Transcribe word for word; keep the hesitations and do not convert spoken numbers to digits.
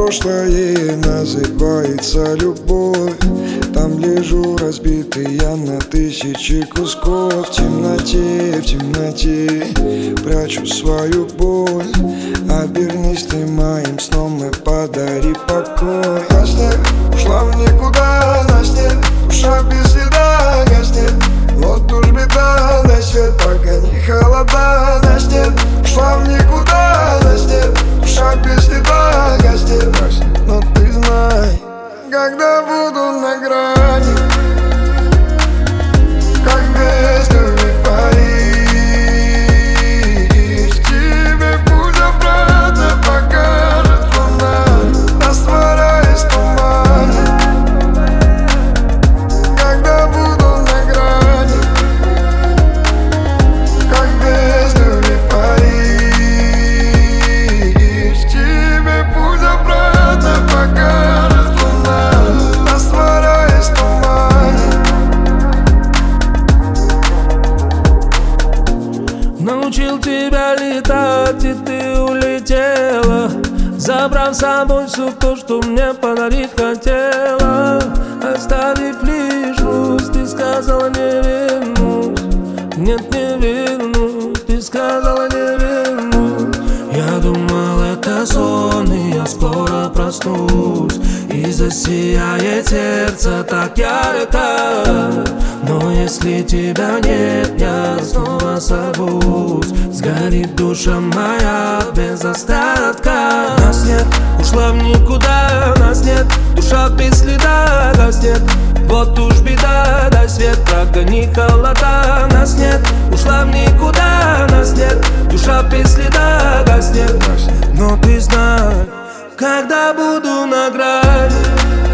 прошлое называется любовь. Там лежу разбитый я на тысячи кусков. В темноте, в темноте прячу свою боль. Обернись ты моим сном и подари покой. Гаснет, ушла в никуда, наснет, душа без следа. Гаснет, вот уж беда, дай свет, пока не холода. Наснет, ушла в никуда, наснет, душа без следа. Гаснет, но ты знай, когда буду на грани, как без любви Париж, тебе путь обратно покажет луна, растворяясь в тумане. Когда буду на грани, как без любви Париж, тебе путь обратно покажет луна, растворяясь в тумане. Научил тебя летать, и ты улетела, забрав с собой все то, что мне подарить хотела. Оставив лишь грусть, ты сказала не вернусь. Нет, не вернусь, ты сказала не вернусь. Я думал, это сон, и я скоро проснусь, и засияет сердце так ярко. Но если тебя нет, я снова сорвусь. Сгорит душа моя без остатка. Нас нет, ушла в никуда. Нас нет, душа без следа. Гаснет, вот уж беда, дай свет, прогони холода. Нас нет, ушла в никуда. Нас нет, душа без следа. Гаснет, но ты знай, когда буду на грани,